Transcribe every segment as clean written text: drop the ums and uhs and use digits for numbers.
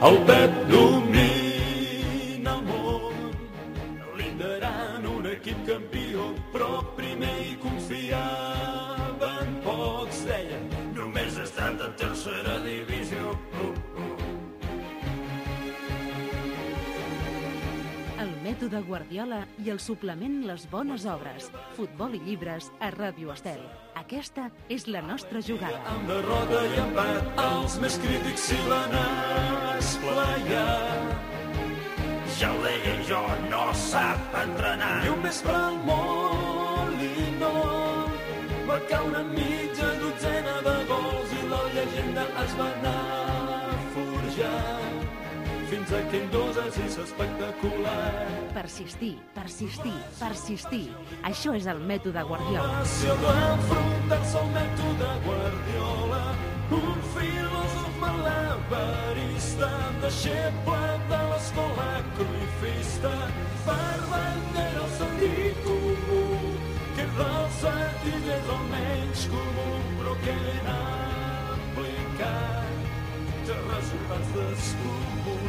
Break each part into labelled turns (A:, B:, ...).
A: El Pep domina el món, liderant un equip campió, però primer hi confiaven pocs, deien, només ha estat en tercera divisió.
B: El mètode Guardiola i el suplement Les Bones Obres. Futbol i llibres a Ràdio Estel. Aquesta és la nostra jugada.
A: Amb derrota i empat, els més crítics s'hi van esplaiar. Ja ho deia jo, no sap entrenar. I un vespre al Molinó va caure mitja dotzena de gols i la llegenda es va anar forjant. Fins a aquell 2-6 espectacular.
B: Persistir, persistir, persistir. Això és el mètode Guardiola.
A: Passió d'enfrontar-se al mètode Guardiola, un filòsof malabarista, deixeble de l'escola cruifista, per bandera el sentit comú, que dels artillers el menys comú, però que ben aplicat té resultats descomunals.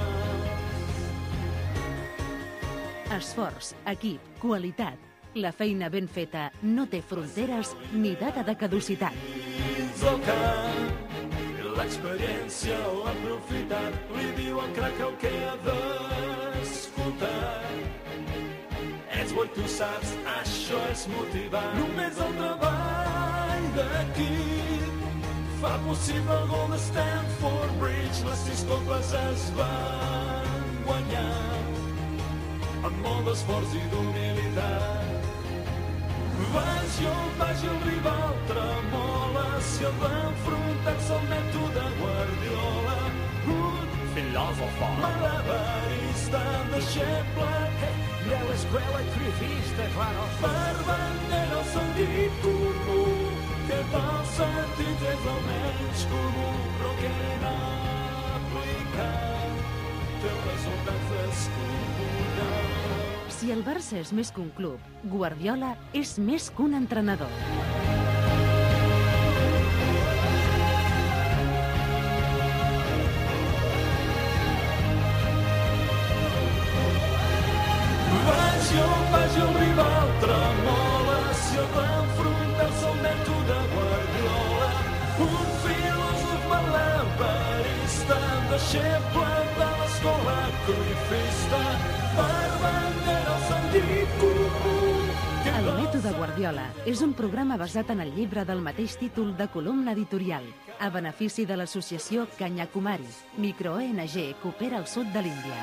B: Esforç, equip, qualitat. La feina ben feta no té fronteres ni data de caducitat.
A: Dins el camp, l'experiència ho ha aprofitat, li diu el crac el que ha d'escoltar. Ets bo i tu saps, això és motivar. Només el treball d'equip fa possible el gol de Stamford Bridge. Les 6 copes es van guanyar amb molt d'esforç i d'humilitat. Vagi el rival tremola si el va enfrontar-se al mètode Guardiola. Un filòsof malabarista, deixeble, ja l'escola cruifista, claro. Per bandera el sentit comú, que pel sentit és el menys comú, però que n'ha aplicat té resultats descomunals.
B: Si el Barça és més que un club, Guardiola és més que un entrenador.
A: Vagi el rival tremola si el va enfrontar-se al mètode Guardiola. Un filòsof malabarista, deixeble de l'escola cruifista, per bandera el sentit comú.
B: El mètode Guardiola és un programa basat en el llibre del mateix títol de columna editorial, a benefici de l'associació Kanyakumari, micro-ONG que opera al sud de l'Índia.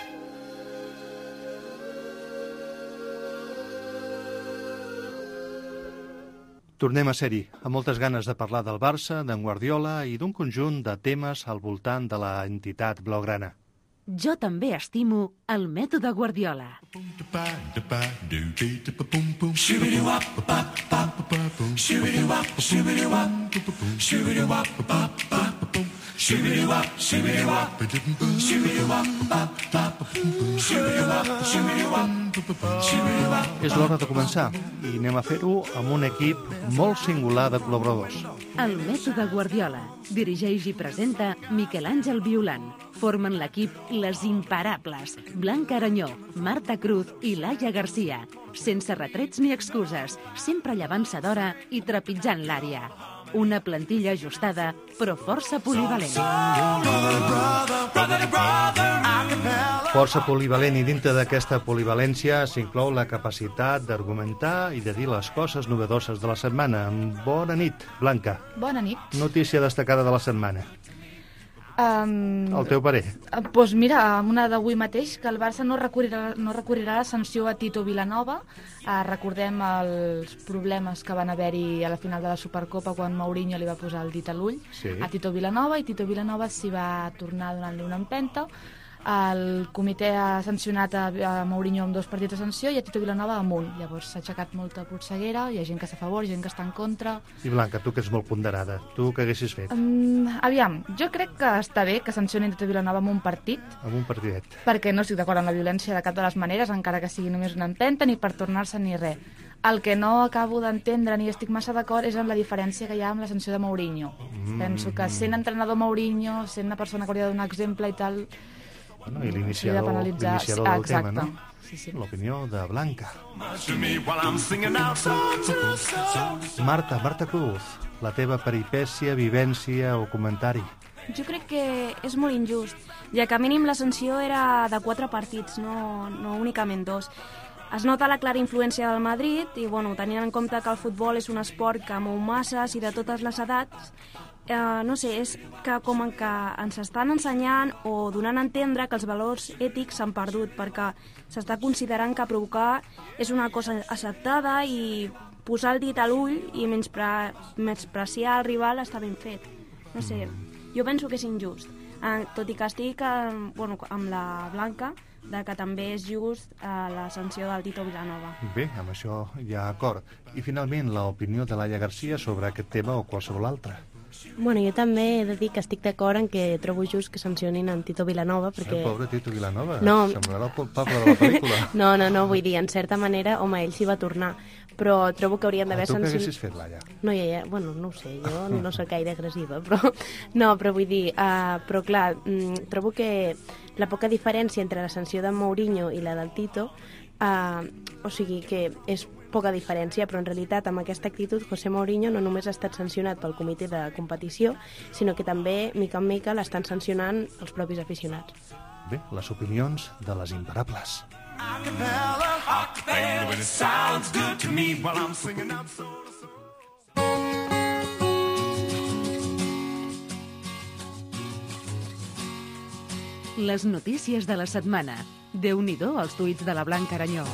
C: Tornem a ser-hi, amb moltes ganes de parlar del Barça, d'en Guardiola i d'un conjunt de temes al voltant de la entitat blaugrana.
B: Jo també estimo el mètode Guardiola.
C: És l'hora de començar i anem a fer-ho amb un equip molt singular de col·laboradors.
B: El mètode Guardiola. Dirigeix i presenta Miquel Àngel Violant. Formen l'equip Les Imparables, Blanca Aranyó, Marta Cruz i Laia Garcia. Sense retrets ni excuses, sempre llevant-se d'hora i trepitjant l'àrea. Una plantilla ajustada, però força polivalent.
C: Força polivalent i dintre d'aquesta polivalència s'inclou la capacitat d'argumentar i de dir les coses novedoses de la setmana. Bona nit, Blanca.
D: Bona nit.
C: Notícia destacada de la setmana. El teu parer?
D: Doncs mira, amb una d'avui mateix, que el Barça no recorrirà la sanció a Tito Vilanova. Recordem els problemes que van haver-hi a la final de la Supercopa quan Mourinho li va posar el dit a l'ull a Tito Vilanova, i Tito Vilanova s'hi va tornar donant-li una empenta. El comitè ha sancionat a Mourinho amb 2 partits de sanció i a Tito Vilanova amb 1. Llavors s'ha aixecat molta polseguera, hi ha gent que està a favor, gent que està en contra.
C: I Blanca, tu que ets molt ponderada, tu què haguessis fet?
D: Aviam, jo crec que està bé que sancionin Tito Vilanova amb un partit.
C: Amb un partidet.
D: Perquè no estic d'acord amb la violència de cap de les maneres, encara que sigui només una empenta, ni per tornar-se ni res. El que no acabo d'entendre ni estic massa d'acord és amb la diferència que hi ha amb la sanció de Mourinho. Penso que sent entrenador Mourinho, sent una persona que hauria de donar exemple i tal...
C: Bueno, i l'iniciador del tema, no?
D: Sí.
C: L'opinió de Blanca. Marta Cruz, la teva peripècia, vivència o comentari.
E: Jo crec que és molt injust, ja que a mínim la sanció era de 4 partits, no únicament 2. Es nota la clara influència del Madrid i, bueno, tenint en compte que el futbol és un esport que mou masses i de totes les edats, no sé, és que com que ens estan ensenyant o donant a entendre que els valors ètics s'han perdut, perquè s'està considerant que provocar és una cosa acceptada i posar el dit a l'ull i menysprear el rival està ben fet. No sé, jo penso que és injust, tot i que estic amb la Blanca, que també és just la sanció del Tito Vilanova.
C: Bé, amb això hi ha acord. I finalment, l'opinió de Laia Garcia sobre aquest tema o qualsevol altre.
F: Bueno, jo també he de dir que estic d'acord en que trobo just que sancionin en Tito Vilanova, perquè...
C: Pobre Tito Vilanova,
F: no.
C: Semblarà el poble de la pel·lícula.
F: No, vull dir, en certa manera, home, ell s'hi va tornar, però trobo que haurien d'haver sancionat...
C: Tu què haguessis fet, Laia?
F: No, bueno, no ho sé, jo no soc gaire agressiva, però... No, però vull dir, però clar, trobo que la poca diferència entre la sanció de Mourinho i la del Tito, o sigui que és poca diferència, però en realitat amb aquesta actitud José Mourinho no només ha estat sancionat pel comitè de competició, sinó que també, mica en mica, l'estan sancionant els propis aficionats.
C: Bé, les opinions de les imparables.
B: Les notícies de la setmana. Déu-n'hi-do els tuits de la Blanca Aranyó.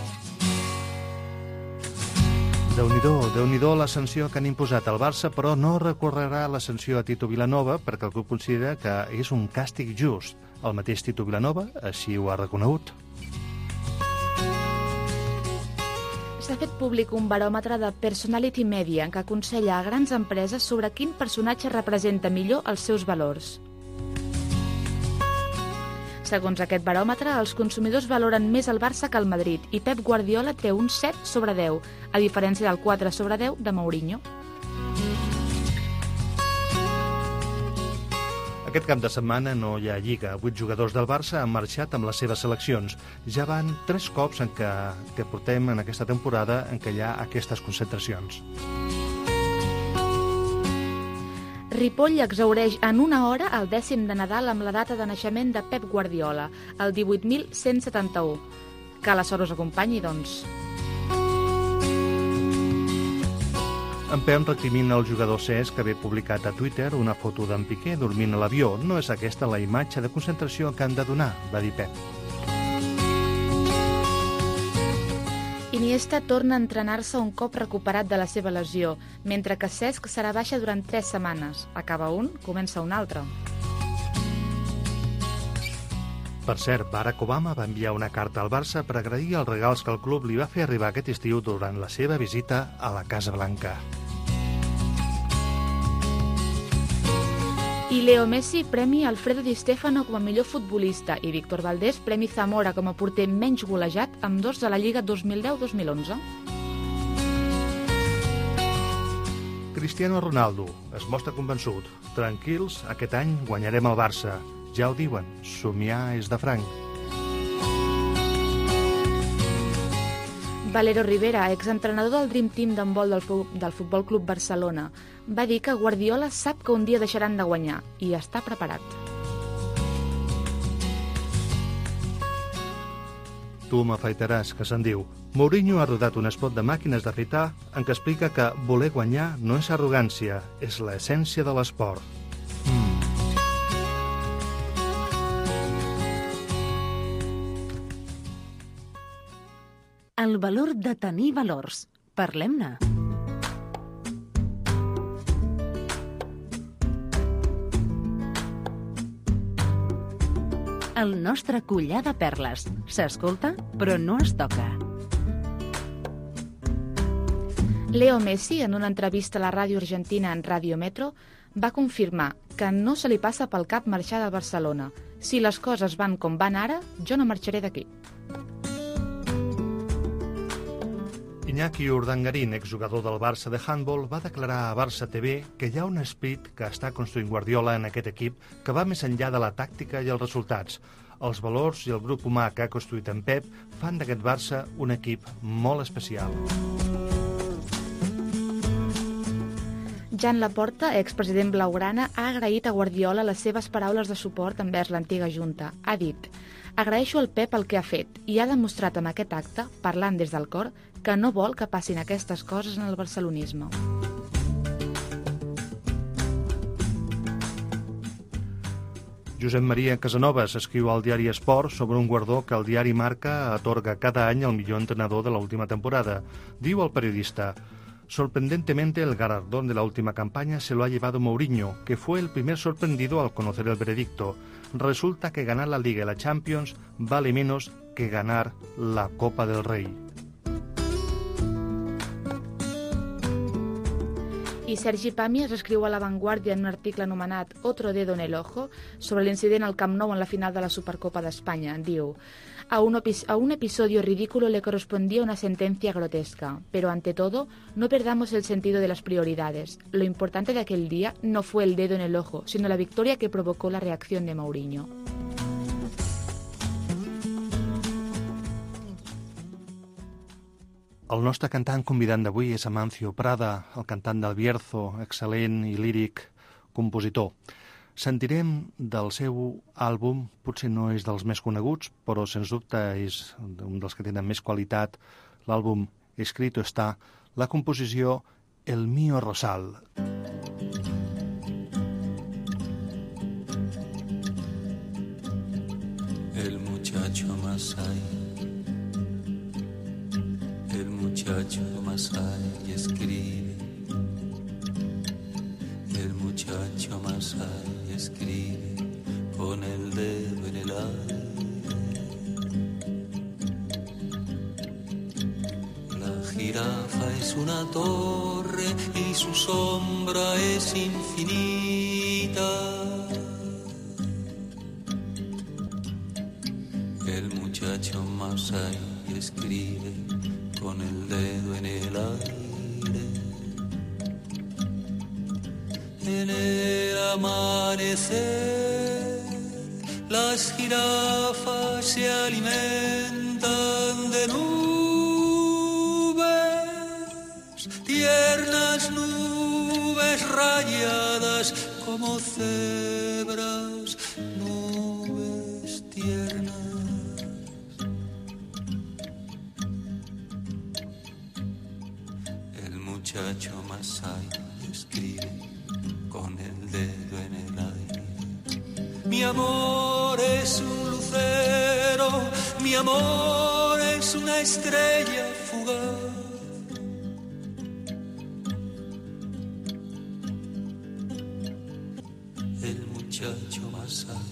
C: Déu-n'hi-do la sanció que han imposat al Barça, però no recorrerà la sanció a Tito Vilanova perquè el club considera que és un càstig just. El mateix Tito Vilanova així ho ha reconegut.
D: S'ha fet públic un baròmetre de Personality Media que aconsella a grans empreses sobre quin personatge representa millor els seus valors. Segons aquest baròmetre, els consumidors valoren més el Barça que el Madrid i Pep Guardiola té un 7 sobre 10, a diferència del 4 sobre 10 de Mourinho.
C: Aquest cap de setmana no hi ha lliga. 8 jugadors del Barça han marxat amb les seves seleccions. Ja van 3 cops en que portem en aquesta temporada en què hi ha aquestes concentracions.
D: Ripoll exhaureix en una hora el 10è de Nadal amb la data de naixement de Pep Guardiola, el 18.171. Que la sort us acompanyi, doncs.
C: En Pep recrimina el jugador Cesc que ve publicat a Twitter una foto d'en Piqué dormint a l'avió. No és aquesta la imatge de concentració que han de donar, va dir Pep.
D: Iniesta torna a entrenar-se un cop recuperat de la seva lesió, mentre que Cesc serà baixa durant 3 setmanes. Acaba un, comença un altre.
C: Per cert, Barack Obama va enviar una carta al Barça per agrair els regals que el club li va fer arribar aquest estiu durant la seva visita a la Casa Blanca.
D: I Leo Messi premi Alfredo Di Stefano com a millor futbolista i Víctor Valdés premi Zamora com a porter menys golejat, amb 2 de la Lliga 2010-2011.
C: Cristiano Ronaldo es mostra convençut. Tranquils, aquest any guanyarem el Barça. Ja ho diuen, somiar és de franc.
D: Valero Rivera, exentrenador del Dream Team d'handbol del Futbol Club Barcelona, va dir que Guardiola sap que un dia deixaran de guanyar i està preparat.
C: Tu m'afaitaràs, que se'n diu. Mourinho ha rodat un spot de màquines d'afaitar en què explica que voler guanyar no és arrogància, és l'essència de l'esport.
B: El valor de tenir valors. Parlem-ne. El nostre collar de perles. S'escolta, però no es toca.
D: Leo Messi, en una entrevista a la ràdio argentina en Radio Metro, va confirmar que no se li passa pel cap marxar de Barcelona. Si les coses van com van ara, jo no marxaré d'aquí.
C: Iñaki Urdangarín, exjugador del Barça de handball, va declarar a Barça TV que hi ha un esperit que està construint Guardiola en aquest equip que va més enllà de la tàctica i els resultats. Els valors i el grup humà que ha construït en Pep fan d'aquest Barça un equip molt especial.
D: Jan Laporta, expresident blaugrana, ha agraït a Guardiola les seves paraules de suport envers l'antiga junta. Ha dit: agraeixo al Pep el que ha fet i ha demostrat amb aquest acte, parlant des del cor, que no vol que passin aquestes coses en el barcelonisme.
C: Josep Maria Casanovas escriu al diari Esport sobre un guardó que el diari Marca atorga cada any al millor entrenador de la última temporada. Diu el periodista: sorprendentemente, el galardón de la última campaña se lo ha llevado Mourinho, que fue el primer sorprendido al conocer el veredicto. Resulta que ganar la Liga y la Champions vale menos que ganar la Copa del Rey.
D: I Sergi Pàmies escriu a La Vanguardia en un article anomenat Otro dedo en el ojo sobre l'incident al Camp Nou en la final de la Supercopa d'Espanya. Diu: a un episodio ridículo le correspondía una sentencia grotesca, pero ante todo, no perdamos el sentido de las prioridades. Lo importante de aquel día no fue el dedo en el ojo, sino la victoria que provocó la reacción de Mourinho.
C: El nostre cantant convidant d'avui és Amancio Prada, el cantant del Bierzo, excel·lent i líric compositor. Sentirem del seu àlbum, potser no és dels més coneguts, però sens dubte és un dels que tenen més qualitat, l'àlbum Escrito está, la composició El mío Rosal.
G: El muchacho Masai, el muchacho Masai escribe, el muchacho Masai escribe con el dedo en el aire. La jirafa es una torre y su sombra es infinita. El muchacho Masai escribe con el dedo en el aire. En el amanecer las jirafas se alimentan de nubes, tiernas nubes rayadas como cebras, nubes tiernas. El muchacho Masai escribe con el dedo en el aire. Mi amor es un lucero, mi amor es una estrella fugaz. El muchacho Masai,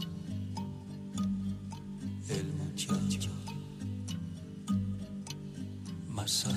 G: el muchacho Masai.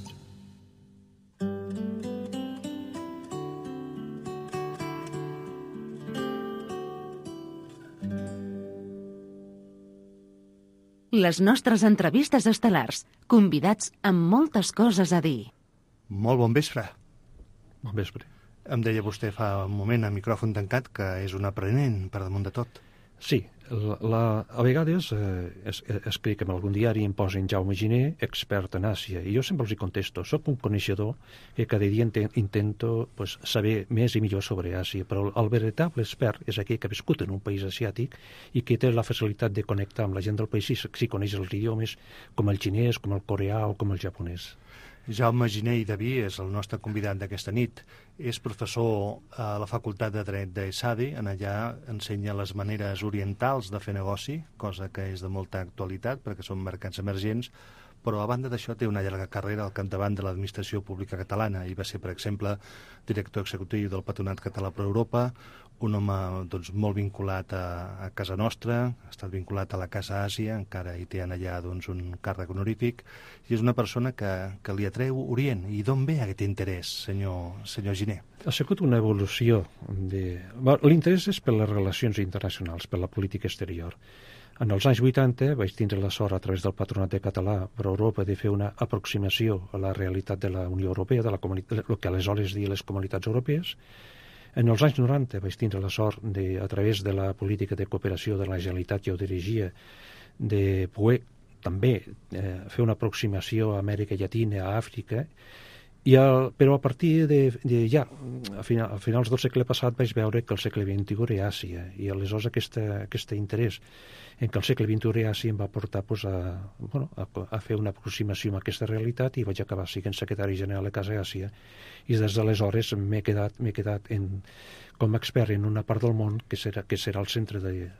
B: Les nostres entrevistes estel·lars, convidats amb moltes coses a dir.
C: Molt bon vespre.
H: Bon vespre.
C: Em deia vostè fa un moment a micròfon tancat que és un aprenent per damunt de tot.
H: Sí, a vegades escric en algun diari i em posen Jaume Giner, expert en Àsia, i jo sempre els hi contesto, soc un coneixedor que cada dia intento saber més i millor sobre Àsia, però el veritable expert és aquell que ha viscut en un país asiàtic i que té la facilitat de connectar amb la gent del país si coneix els idiomes com el xinès, com el coreà o com el japonès.
C: Jaume Giner i Daví és el nostre convidat d'aquesta nit. És professor a la Facultat de Dret d'ESADE, en allà ensenya les maneres orientals de fer negoci, cosa que és de molta actualitat perquè són mercats emergents, però a banda d'això té una llarga carrera al capdavant de l'administració pública catalana i va ser, per exemple, director executiu del Patronat Català per Europa, un home molt vinculat a casa nostra, ha estat vinculat a la Casa Àsia, encara hi té allà un càrrec honorífic, i és una persona que li atreu Orient. I d'on ve aquest interès, senyor Giner?
H: Ha sigut una evolució. L'interès és per les relacions internacionals, per la política exterior. En els anys 80 vaig tindre la sort, a través del Patronat de Català per Europa, de fer una aproximació a la realitat de la Unió Europea, de el que aleshores diuen les comunitats europees. En els anys 90 vaig tindre la sort, a través de la política de cooperació de la Generalitat que jo dirigia, de poder també fer una aproximació a Amèrica Llatina, a Àfrica, però a partir a finals del segle passat vaig veure que el segle XXI era Àsia, i aleshores aquest interès en que el segle XXI era Àsia em va portar a fer una aproximació a aquesta realitat, i vaig acabar sent secretari general de Casa Àsia, i des d'aleshores m'he quedat com a expert en una part del món que serà el centre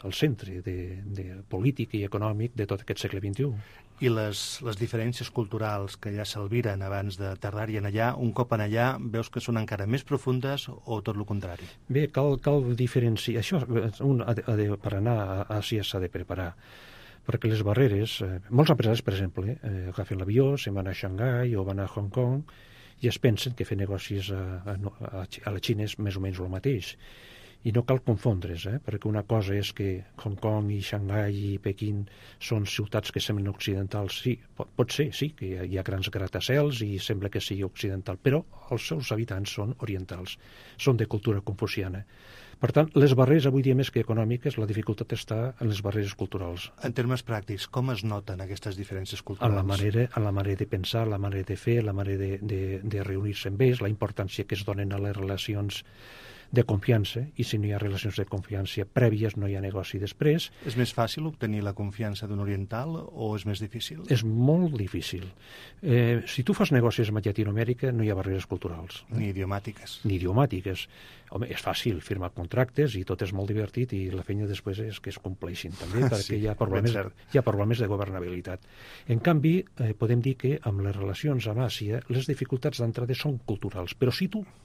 H: de polític i econòmic de tot aquest segle XXI.
C: I les diferències culturals que ja s'albiren abans de tardar-hi en allà, un cop en allà, veus que són encara més profundes o tot el contrari?
H: Bé, cal diferenciar. Això, per anar a Àsia s'ha de preparar, perquè les barreres... molts empresaris, per exemple, agafen l'avió, se'n van a Xangai o van a Hong Kong, i es pensen que fer negocis a la Xina és més o menys el mateix. I no cal confondre's, perquè una cosa és que Hong Kong i Xangai i Pequín són ciutats que semblen occidentals. Sí, pot ser, sí, que hi ha grans gratacels i sembla que sigui occidental, però els seus habitants són orientals, són de cultura confuciana. Per tant, les barreres avui dia més que econòmiques, la dificultat està en les barreres culturals.
C: En termes pràctics, com es noten aquestes diferències culturals?
H: En la manera de pensar, la manera de fer, la manera de reunir-se amb ells, la importància que es donen a les relacions de confiança, i si no hi ha relacions de confiança prèvies no hi ha negoci després.
C: És més fàcil obtenir la confiança d'un oriental o és més difícil?
H: És molt difícil. Si tu fas negocis amb Llatinoamèrica no hi ha barreres culturals.
C: Ni idiomàtiques.
H: Ni idiomàtiques. Home, és fàcil firmar contractes i tot és molt divertit, i la feina després és que es compleixin també, perquè
C: sí,
H: hi ha problemes de governabilitat. En canvi, podem dir que amb les relacions amb Àsia les dificultats d'entrada són culturals, però si tu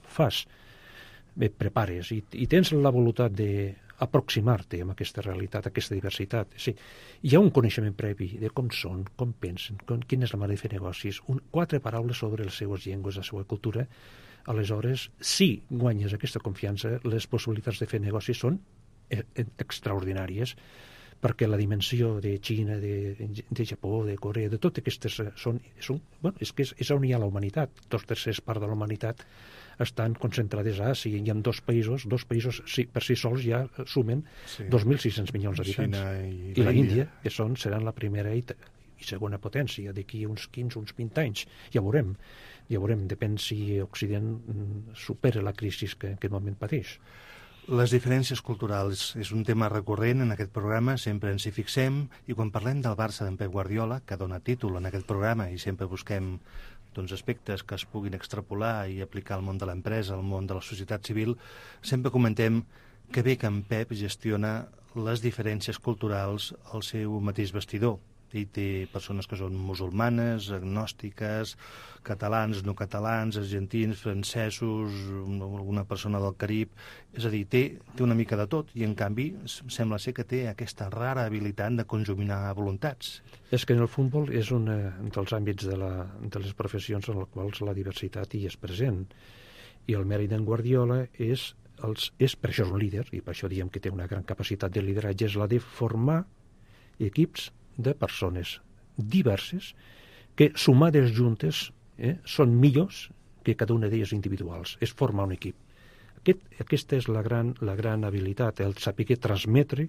H: prepares i tens la voluntat d'aproximar-te amb aquesta realitat, aquesta diversitat, sí, hi ha un coneixement previ de com són, com pensen, quina és la manera de fer negocis, 4 paraules sobre les seues llengües, la seva cultura. Aleshores, si guanyes aquesta confiança, les possibilitats de fer negocis són extraordinàries, perquè la dimensió de Xina, de Japó, de Corea, de totes aquestes és on hi ha la humanitat. 2/3 part de la humanitat estan concentrades a Àsia, i en dos països per si sols ja sumen 2.600 milions d'habitants.
C: Xina
H: i la Índia, que seran la primera i segona potència d'aquí uns 15, uns 20 anys. Ja veurem, depèn si Occident supera la crisi que en aquest moment pateix.
C: Les diferències culturals és un tema recurrent en aquest programa, sempre ens hi fixem, i quan parlem del Barça d'en Pep Guardiola, que dona títol en aquest programa, i sempre busquem aspectes que es puguin extrapolar i aplicar al món de l'empresa, al món de la societat civil, sempre comentem que bé que en Pep gestiona les diferències culturals al seu mateix vestidor. Ell té persones que són musulmanes, agnòstiques, catalans, no catalans, argentins, francesos, alguna persona del Carib. És a dir, té una mica de tot, i en canvi sembla ser que té aquesta rara habilitat de conjuminar voluntats.
H: És que en el futbol és un dels àmbits de les professions en les quals la diversitat hi és present. I el mèrit d'en Guardiola és per això és un líder, i per això diem que té una gran capacitat de lideratge, és la de formar equips de persones diverses que, sumades juntes, són millors que cada una d'elles individuals. És formar un equip. Aquesta és la gran habilitat, el saber transmetre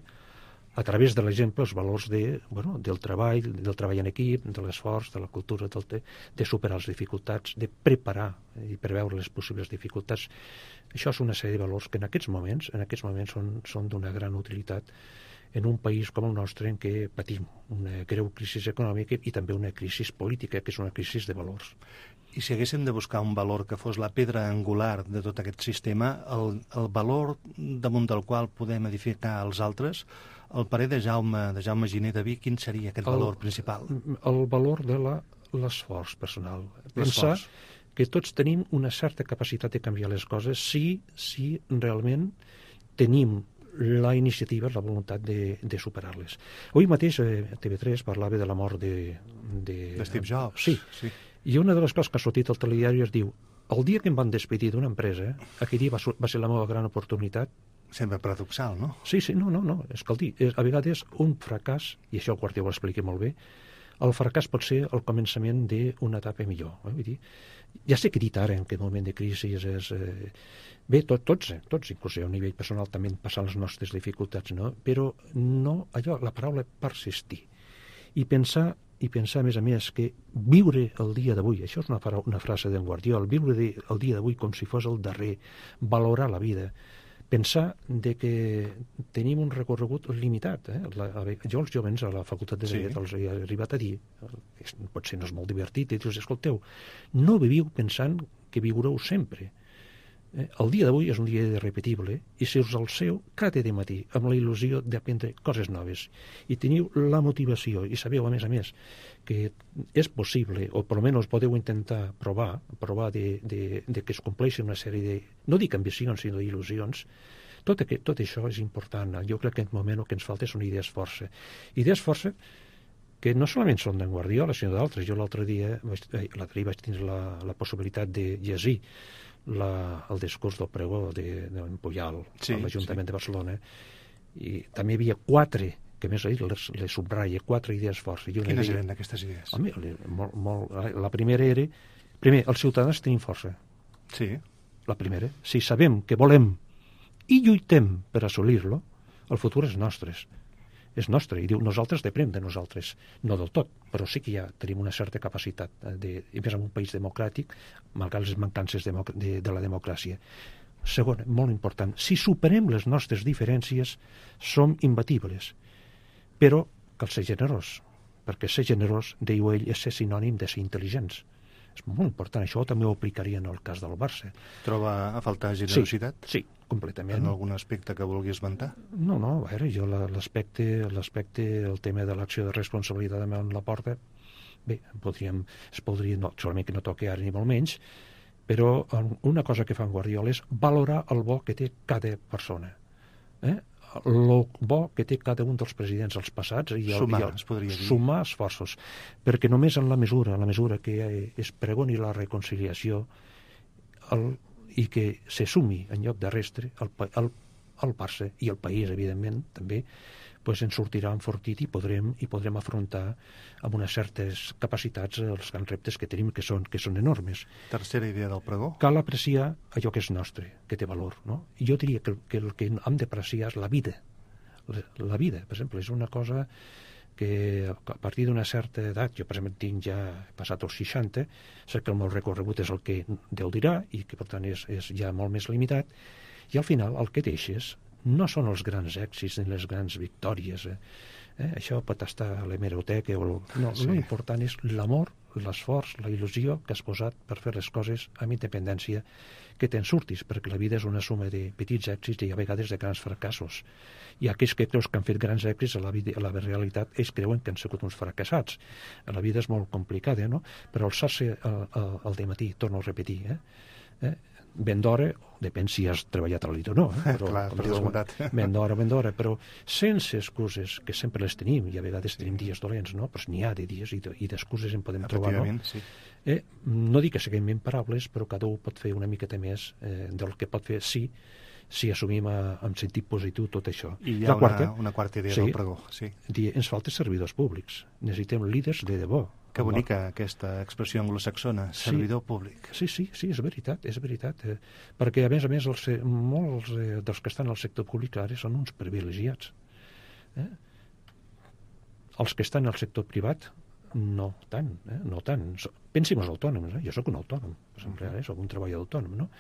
H: a través de l'exemple els valors del treball en equip, de l'esforç, de la cultura, de superar les dificultats, de preparar i preveure les possibles dificultats. Això és una sèrie de valors que en aquests moments són d'una gran utilitat en un país com el nostre, en què patim una greu crisi econòmica i també una crisi política, que és una crisi de valors.
C: I si haguéssim de buscar un valor que fos la pedra angular de tot aquest sistema, el valor damunt del qual podem edificar els altres, al parer de Jaume Giner de Vic, quin seria aquest valor principal?
H: El valor de l'esforç personal. Pensar que tots tenim una certa capacitat de canviar les coses si realment tenim la iniciativa, la voluntat de superar-les. Avui mateix TV3 parlava de la mort de
C: Steve Jobs.
H: Sí. I una de les coses que ha sortit al telediari es diu: el dia que em van despedir d'una empresa, aquell dia va ser la meva gran oportunitat
C: Sempre paradoxal, no?
H: Sí, no. Escolti, a vegades un fracàs, i això el Guardiola ho explica molt bé, el fracàs pot ser el començament d'una etapa millor. Vull dir, ja sé que he dit ara, en aquest moment de crisi, és... Bé, tots, inclús a un nivell personal, també passant les nostres dificultats, no? Però no, allò, la paraula persistir. I pensar, a més, que viure el dia d'avui, això és una frase d'en Guardiola, viure el dia d'avui com si fos el darrer, valorar la vida, pensar de que tenim un recorregut limitat. Jo els jovens a la facultat de Dret els he arribat a dir, potser no és molt divertit, i dius, escolteu, no viviu pensant que viureu sempre. El dia d'avui és un dia irrepetible i si us alceu cada matí amb la il·lusió d'aprendre coses noves i teniu la motivació i sabeu, a més, que és possible, o per almenys podeu intentar provar de que es compleixi una sèrie de, no dic ambicions, sinó d'il·lusions, tot això és important. Jo crec que en aquest moment el que ens falta són idees força. Idees força que no solament són d'en Guardiola, sinó d'altres. Jo l'altre dia vaig tenir la possibilitat de llegir el discurs del pregó d'en Pujol a l'Ajuntament de Barcelona, i també hi havia 4, que més les subratlla, 4 idees força.
C: Quines eren aquestes idees?
H: Home, la primera era, els ciutadans tenim força.
C: Sí.
H: La primera. Si sabem que volem i lluitem per assolir-lo, el futur és nostre. És nostre, i diu, nosaltres depenem de nosaltres, no del tot, però sí que ja tenim una certa capacitat, i més en un país democràtic, malgrat les mancances de la democràcia. Segon, molt important, si superem les nostres diferències, som imbatibles, però cal ser generós, perquè ser generós, diu ell, és ser sinònim de ser intel·ligents. És molt important, això també ho aplicaria en el cas del Barça.
C: Troba a faltar generositat?
H: Sí, completament.
C: En algun aspecte que vulgui esmentar?
H: No, a veure, jo l'aspecte, el tema de l'acció de responsabilitat en la porta, bé, es podria, no, solament que no toqui ara ni molt menys, però una cosa que fa en Guardiola és valorar el bo que té cada persona. El bo que té cada un dels presidents dels passats i sumar esforços, perquè només en la mesura que es pregoni la reconciliació i que se sumi en lloc de restre el Barça i el país, evidentment, també, ens sortirà enfortit i podrem afrontar amb unes certes capacitats els grans reptes que tenim, que són enormes.
C: Tercera idea del pregó.
H: Cal apreciar allò que és nostre, que té valor, no? I jo diria que el que hem d'apreciar és la vida. La vida, per exemple, és una cosa que a partir d'una certa edat, jo per exemple tinc ja passat els 60, sé que el meu recorregut és el que Déu dirà i que per tant és ja molt més limitat, i al final el que deixes no són els grans èxits ni les grans victòries. Això pot estar a l'hemeroteca. L'important és l'amor, l'esforç, la il·lusió que has posat per fer les coses amb independència que te'n surtis, perquè la vida és una suma de petits èxits i a vegades de grans fracassos. I aquells que creus que han fet grans èxits, a la realitat ells creuen que han sigut uns fracassats. La vida és molt complicada, no? Però alçar-se al dematí, torno a repetir, ben d'hora, depèn si has treballat a la nit o no, però, ben d'hora, però sense excuses, que sempre les tenim, i a vegades tenim dies dolents, no? Però n'hi ha de dies i d'excuses en podem trobar, no?
C: Sí.
H: No dic que siguem imparables, però cada un pot fer una miqueta més del que pot fer si assumim en sentit positiu tot això.
C: I hi ha una quarta idea del pregó.
H: Ens falten servidors públics, necessitem líders de debò.
C: Que bonica aquesta expressió anglosaxona, servidor públic.
H: Sí, és veritat, perquè a més molts dels que estan al sector públic ara són uns privilegiats. Els que estan al sector privat no tant. Pensin els autònoms, jo sóc un autònom, per exemple, sóc un treballador autònom, no?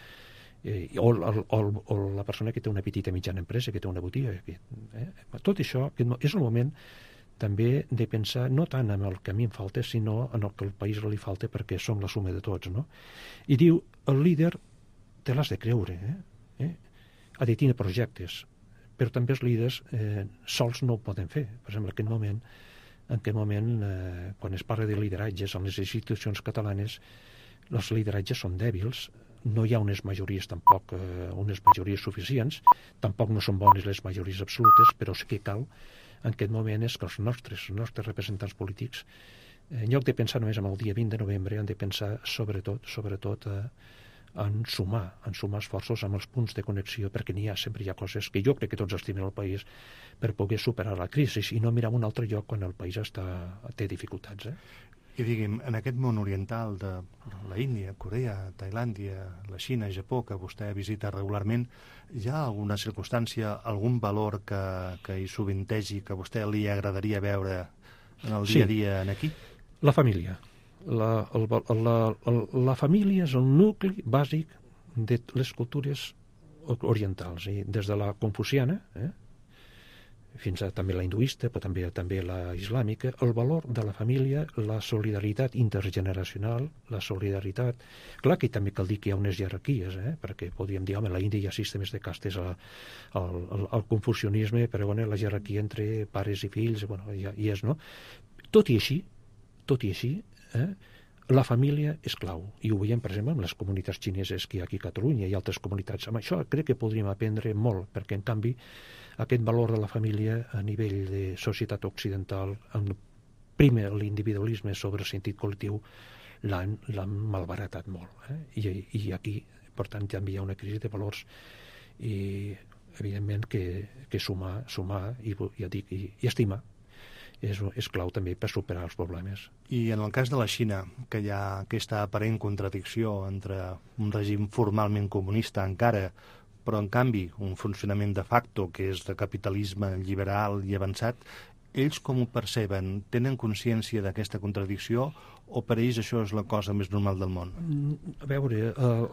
H: O la persona que té una petita mitjana empresa, que té una botiga. Tot això és el moment també de pensar no tant en el que a mi em falta, sinó en el que al país li falta, perquè som la suma de tots, no? I diu, el líder te l'has de creure, ha de tenir projectes, però també els líders sols no ho poden fer. Per exemple, en aquest moment, quan es parla de lideratges en les institucions catalanes, els lideratges són dèbils, no hi ha unes majories tampoc, unes majories suficients, tampoc no són bones les majories absolutes, però sí que cal en aquest moment és que els nostres representants polítics, en lloc de pensar només en el dia 20 de novembre, han de pensar sobretot en sumar esforços amb els punts de connexió, perquè sempre hi ha coses que jo crec que tots estimen al país per poder superar la crisi i no mirar a un altre lloc quan el país té dificultats.
C: I digui'm, en aquest món oriental de la Índia, Corea, Tailàndia, la Xina, Japó, que vostè visita regularment, hi ha alguna circumstància, algun valor que hi sovintegi, que a vostè li agradaria veure en el dia a dia aquí?
H: La família. La família és el nucli bàsic de les cultures orientals, i des de la confuciana fins a també la hinduista, però també la islàmica, el valor de la família, la solidaritat intergeneracional, la solidaritat... Clar que també cal dir que hi ha unes jerarquies, perquè podríem dir, home, a l'Índia hi ha sistemes de castes, el confucianisme, però bueno, la jerarquia entre pares i fills, bueno, hi és, no? Tot i així, la família és clau, i ho veiem, per exemple, amb les comunitats xineses que hi ha aquí a Catalunya i altres comunitats. Amb això crec que podríem aprendre molt, perquè, en canvi, aquest valor de la família a nivell de societat occidental, primer l'individualisme sobre el sentit col·lectiu, l'han malbaratat molt. I aquí, per tant, també hi ha una crisi de valors i, evidentment, que sumar i estimar és clau també per superar els problemes.
C: I en el cas de la Xina, que hi ha aquesta aparent contradicció entre un règim formalment comunista encara, però en canvi un funcionament de facto que és de capitalisme liberal i avançat, ells com ho perceben? Tenen consciència d'aquesta contradicció o per ells això és la cosa més normal del món?
H: A veure,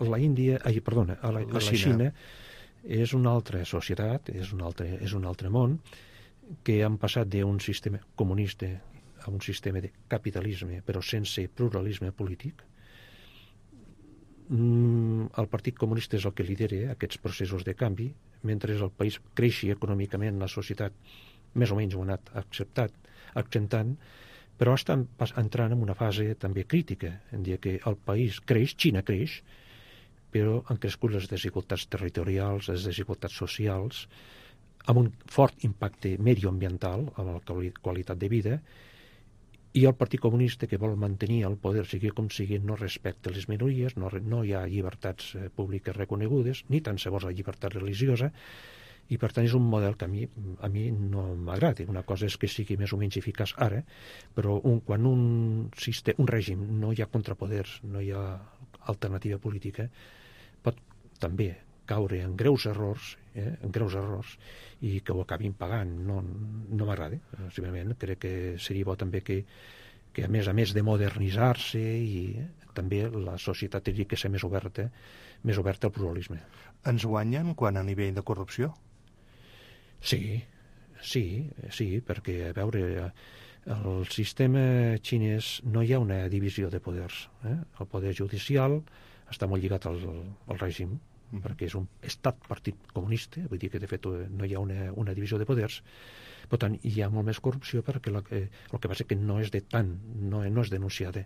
H: la Xina és una altra societat, és un altre món, que han passat d'un sistema comunista a un sistema de capitalisme, però sense pluralisme polític. El Partit Comunista és el que lidera aquests processos de canvi, mentre el país creixi econòmicament, la societat més o menys ho ha anat accentant, però estan entrant en una fase també crítica, en dir que el país creix, Xina creix, però han crescut les desigualtats territorials, les desigualtats socials, amb un fort impacte medioambiental, amb la qualitat de vida, i el Partit Comunista, que vol mantenir el poder, sigui com sigui, no respecta les minories, no hi ha llibertats públiques reconegudes, ni tan sols la llibertat religiosa, i per tant és un model que a mi no m'agrada. Una cosa és que sigui més o menys eficaç ara, però quan un règim no hi ha contrapoders, no hi ha alternativa política, pot també caure en greus errors i que ho acabin pagant. No m'agrada, simplement crec que seria bo també que a més de modernitzar-se i també la societat hauria de ser més oberta al pluralisme.
C: Ens guanyen quan a nivell de corrupció?
H: Sí, perquè, a veure, el sistema xinès no hi ha una divisió de poders. El poder judicial està molt lligat al règim, perquè és un estat partit comunista, vull dir que de fet no hi ha una divisió de poders. Per tant, hi ha molt més corrupció perquè el que passa que no és denunciada.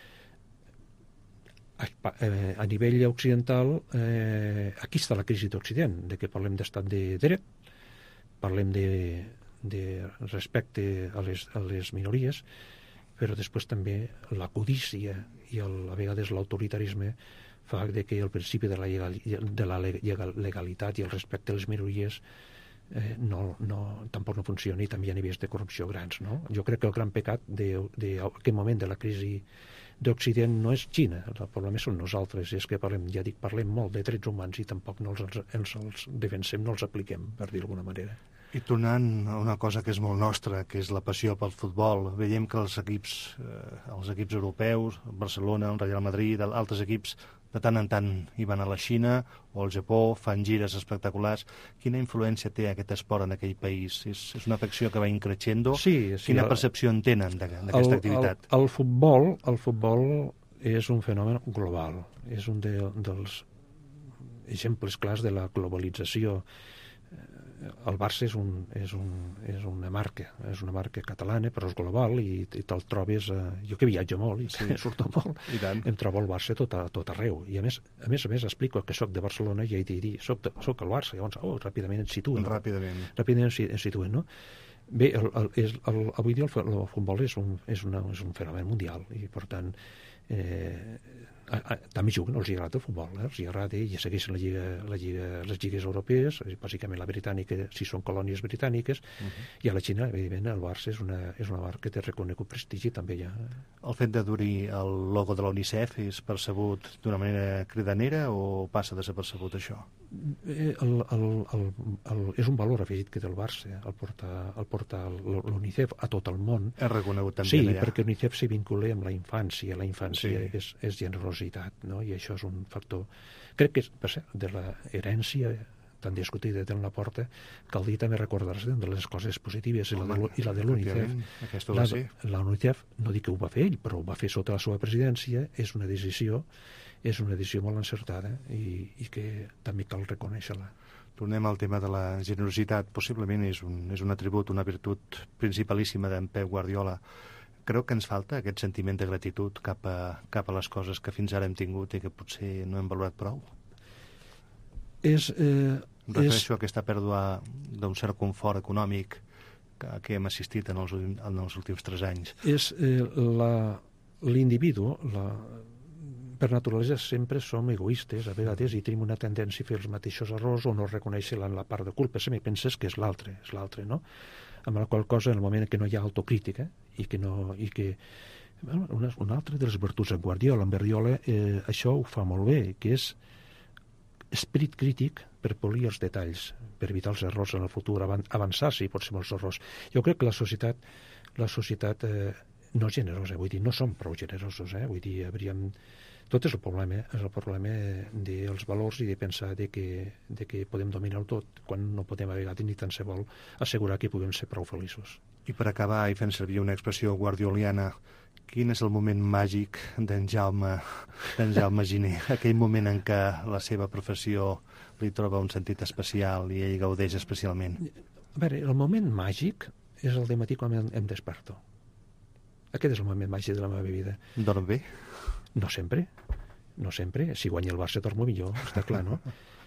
H: A nivell occidental, aquí està la crisi d'Occident, de que parlem d'estat de dret, parlem de respecte a les minories, però després també la codícia i a vegades l'autoritarisme fa que el principi de la legalitat i el respecte a les minories tampoc no funcioni, també hi ha nivells de corrupció grans, no? Jo crec que el gran pecat d'aquest moment de la crisi d'Occident no és Xina, el problema són nosaltres, és que parlem molt de drets humans i tampoc no els defensem, no els apliquem, per dir d'alguna manera.
C: I tornant a una cosa que és molt nostra, que és la passió pel futbol, veiem que els equips europeus, Barcelona, el Real Madrid, altres equips, de tant en tant hi van a la Xina o al Japó, fan gires espectaculars. Quina influència té aquest esport en aquell país? És una afecció que va increixendo?
H: Sí.
C: Quina percepció en tenen d'aquesta activitat?
H: El futbol és un fenomen global. És un dels exemples clars de la globalització. El Barça és una marca catalana, però és global i te'l trobes... Jo que viatjo molt i surto molt, em trobo el Barça tot arreu. I a més explico que soc de Barcelona i he de dir, soc el Barça, llavors ràpidament ens situen. Ràpidament ens situen, no? Bé, avui dia el futbol és un fenomen mundial i, per tant, també juguen, els hi agrada el futbol, els hi agrada i segueixen les lligues europees, bàsicament la britànica, si són colònies britàniques, i a la Xina, evidentment, el Barça és una marca que té reconegut prestigi també ja.
C: El fet de dur-hi el logo de la UNICEF és percebut d'una manera cridanera o passa desapercebut això?
H: És un valor afegit que té el Barça, el portar l'UNICEF a tot el món.
C: És reconegut també
H: sí,
C: allà.
H: Sí, perquè l'UNICEF s'hi vincula amb la infància. La infància és generositat, no? I això és un factor... Crec que és, per cert, de l'herència tan discutida de la Porta, cal dir també recordar-se de les coses positives i la de l'UNICEF. La UNICEF, no dic que ho va fer ell, però ho va fer sota la seva presidència, és una decisió molt encertada i que també cal reconèixer-la.
C: Tornem al tema de la generositat. Possiblement és un atribut, una virtut principalíssima d'en Pep Guardiola. Creu que ens falta aquest sentiment de gratitud cap a les coses que fins ara hem tingut i que potser no hem valorat prou? Refereixo a aquesta pèrdua d'un cert confort econòmic que hem assistit en els últims 3 anys. És
H: l'individu, per naturalesa sempre som egoistes a vegades i tenim una tendència a fer els mateixos errors o no reconèixer la part de culpa. Sempre penses que és l'altre, no? Amb la qual cosa, en el moment que no hi ha autocrítica una altra de les virtuts de Guardiola, en Guardiola això ho fa molt bé, que és esperit crític per polir els detalls, per evitar els errors en el futur, avançar si pot ser molts errors. Jo crec que la societat no és generosa, vull dir, no som prou generosos, vull dir, tot és el problema dels valors i de pensar de que podem dominar-ho tot, quan no podem a vegades ni tan se vol assegurar que puguem ser prou feliços.
C: I per acabar, i fent servir una expressió guardioliana, quin és el moment màgic d'en Jaume Giner? Aquell moment en què la seva professió li troba un sentit especial i ell gaudeix especialment.
H: A veure, el moment màgic és el dematí quan em desperto. Aquest és el moment màgic de la meva vida.
C: Dorm bé?
H: No sempre. Si guanya el Barça dormo millor, està clar, no?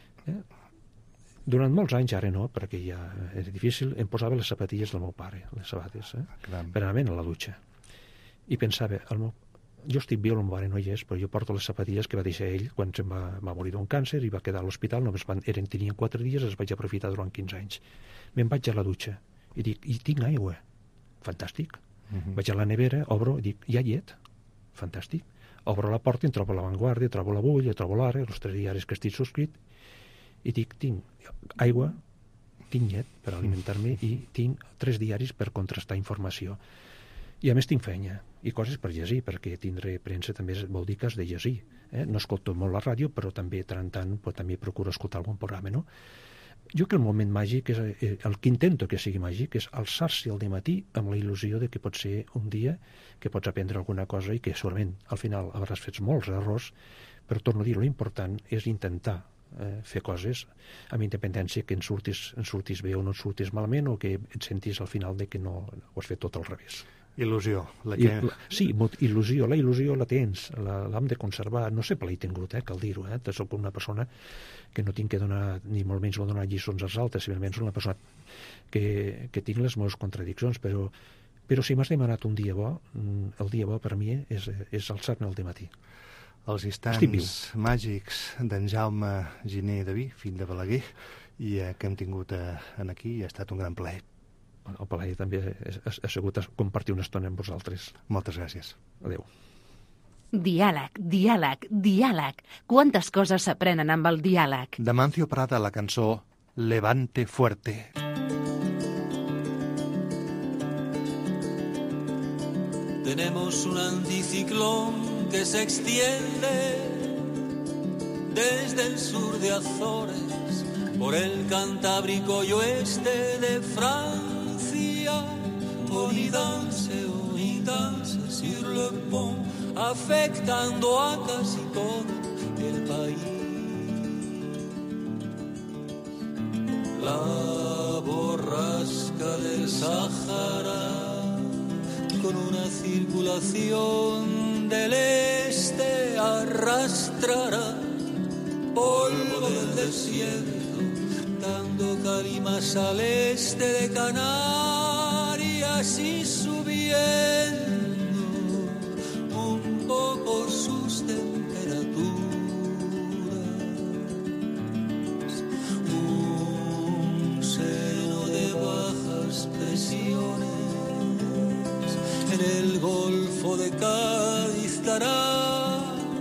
H: Durant molts anys, ara no, perquè ja era difícil, em posava les sapatilles del meu pare, les sabates, per anar a la dutxa. I pensava, jo estic viu, el meu pare no hi és, però jo porto les sapatilles que va deixar ell quan se'n va morir d'un càncer i va quedar a l'hospital, tenien 4 dies, els vaig aprofitar durant 15 anys. Me'n vaig a la dutxa i dic, i tinc aigua. Fantàstic. Vaig a la nevera, obro i dic, hi ha llet. Fantàstic. Obro la porta i em trobo La Vanguardia, trobo l'Avui, trobo l'Ara, els 3 diaris que estic subscrit, i dic, tinc aigua, tinc llet per alimentar-me i tinc 3 diaris per contrastar informació. I a més tinc feina i coses per llegir, perquè tindre premsa també vol dir que has de llegir. No escolto molt la ràdio, però també tant també procuro escoltar algun programa, no? Jo crec que el moment màgic, el que intento que sigui màgic, és alçar-se al dematí amb la il·lusió de que pot ser un dia que pots aprendre alguna cosa i que segurament al final hauràs fet molts errors, però torno a dir, l'important és intentar fer coses amb independència que en surtis bé o no et surtis malament o que et sentis al final de que no ho has fet tot al revés.
C: Il·lusió.
H: Sí, il·lusió. La il·lusió la tens, l'hem de conservar. No sempre l'he tingut, cal dir-ho. Soc una persona que no tinc que donar, ni molt menys donar lliçons als altres, simplement soc una persona que tinc les meves contradiccions, però si m'has demanat un dia bo, el dia bo per mi és alçar-me al dematí.
C: Els instants màgics d'en Jaume Giner Daví, fill de Balaguer, i que hem tingut aquí, ha estat un gran plaer.
H: El plaer també ha sigut compartir una estona amb vosaltres.
C: Moltes gràcies.
H: Adéu.
B: Diàleg, diàleg, diàleg. Quantes coses s'aprenen amb el diàleg?
C: De Mancio Prada, la cançó Levante Fuerte.
G: Tenemos un anticiclón que se extiende desde el sur de Azores por el Cantábrico y oeste de Francia. On y danse sur le pont, afectando a casi todo el país. La borrasca del Sahara, con una circulación del este, arrastrará polvo del desierto, dando calimas al este de Canarias y subiendo un poco sus temperaturas. Golfo de Cádiz dará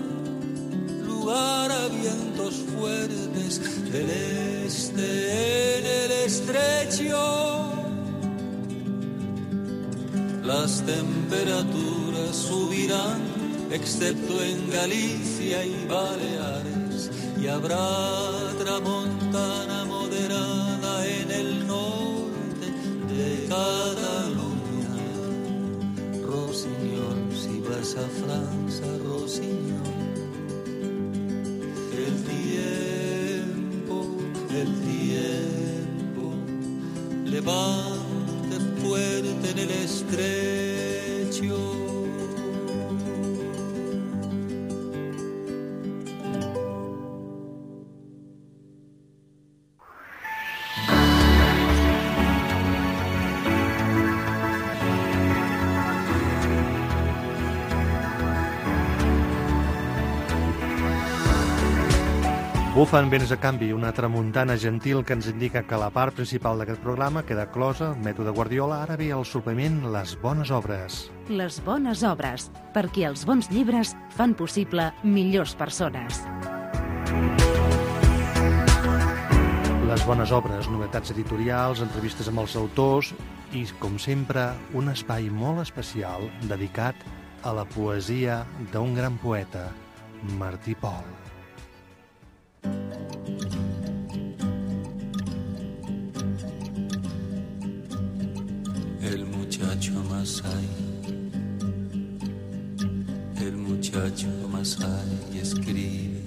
G: lugar a vientos fuertes del este en el estrecho. Las temperaturas subirán, excepto en Galicia y Baleares, y habrá tramontana moderada en el norte de Cataluña. Rossinyol, si vas a Francia, Rossinyol. El tiempo levante fuerte en el estrecho.
C: Bufen vents a canvi, una tramuntana gentil que ens indica que la part principal d'aquest programa queda closa, mètode Guardiola, ara ve el suplement Les bones obres.
B: Les bones obres, perquè els bons llibres fan possible millors persones.
C: Les bones obres, novetats editorials, entrevistes amb els autors i, com sempre, un espai molt especial dedicat a la poesia d'un gran poeta, Martí Pol.
G: El muchacho Masai escribe.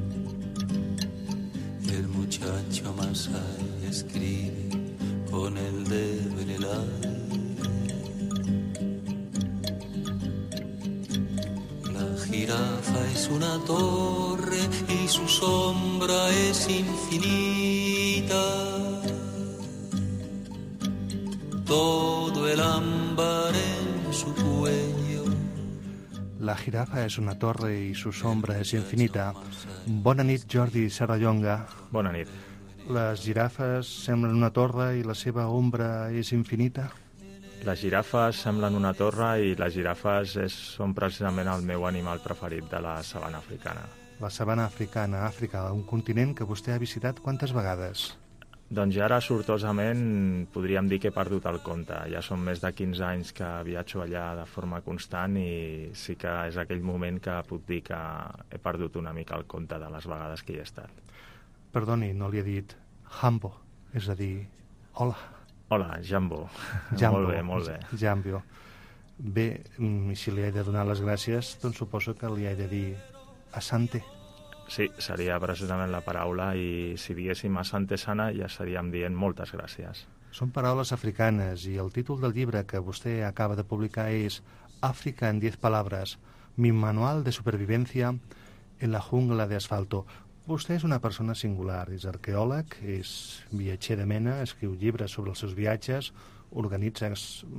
G: El muchacho Masai escribe con el dedo en el aire. La jirafa es una torre y su sombra es infinita. Todo el ámbar en su cuello.
C: La jirafa és una torre i su sombra és infinita. Bona nit, Jordi Serrallonga.
I: Bona nit.
C: Les girafes semblen una torre i la seva ombra és infinita?
I: Les girafes semblen una torre i les girafes són precisament el meu animal preferit de la sabana africana.
C: La sabana africana, Àfrica, un continent que vostè ha visitat quantes vegades?
I: Doncs ja ara, sortosament, podríem dir que he perdut el compte. Ja són més de 15 anys que viatjo allà de forma constant i sí que és aquell moment que puc dir que he perdut una mica el compte de les vegades que hi he estat.
C: Perdoni, no li he dit Jambo, és a dir, hola.
I: Hola, Jambo.
C: Jambo.
I: Molt bé, molt bé.
C: Jambo. Bé, si li he de donar les gràcies, doncs suposo que li he de dir Asante.
I: Sí, seria precisament la paraula i si diguéssim Asante Sana ja estaríem dient moltes gràcies.
C: Són paraules africanes i el títol del llibre que vostè acaba de publicar és África en 10 palabras, mi manual de supervivencia en la jungla de asfalto. Vostè és una persona singular, és arqueòleg, és viatger de mena, escriu llibres sobre els seus viatges, organitza